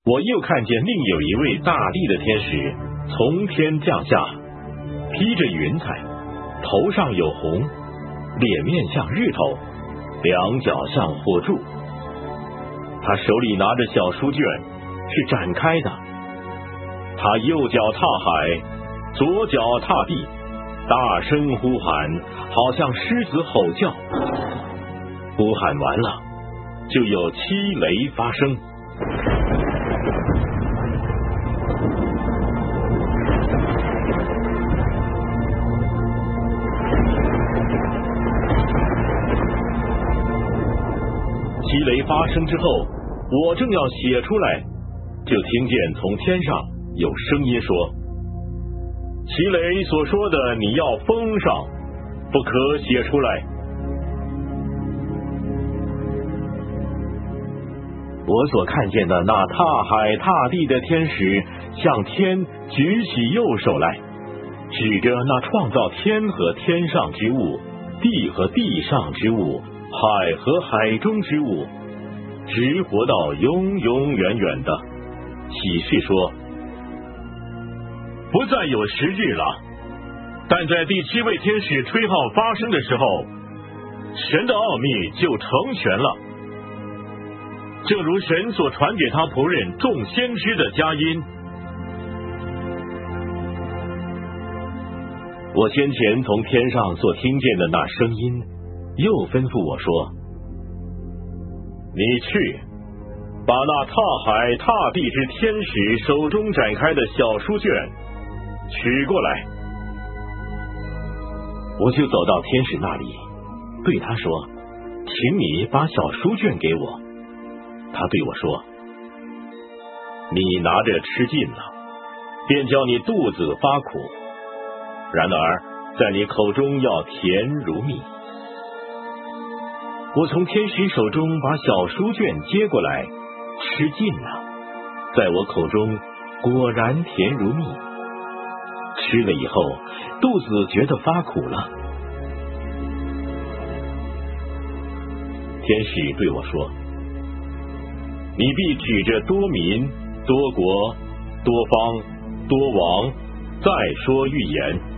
我又看见另有一位大力的天使从天降下，披着云彩，头上有红，脸面像日头，两脚像火柱。他手里拿着小书卷，是展开的。他右脚踏海，左脚踏地，大声呼喊，好像狮子吼叫。呼喊完了，就有七雷发生。七雷发生之后，我正要写出来，就听见从天上有声音说：七雷所说的你要封上，不可写出来。我所看见的那踏海踏地的天使向天举起右手来，指着那创造天和天上之物，地和地上之物，海和海中之物，直活到永永远远的，启示说：不再有时日了，但在第七位天使吹号发生的时候，神的奥秘就成全了，正如神所传给他仆人众先知的佳音。我先前从天上所听见的那声音，又吩咐我说：你去，把那踏海踏地之天使手中展开的小书卷取过来。我就走到天使那里，对他说：请你把小书卷给我。他对我说：你拿着吃尽了，便叫你肚子发苦，然而在你口中要甜如蜜。我从天使手中把小书卷接过来，吃尽了，在我口中果然甜如蜜。吃了以后，肚子觉得发苦了。天使对我说：你必指着多民、多国、多方、多王再说预言。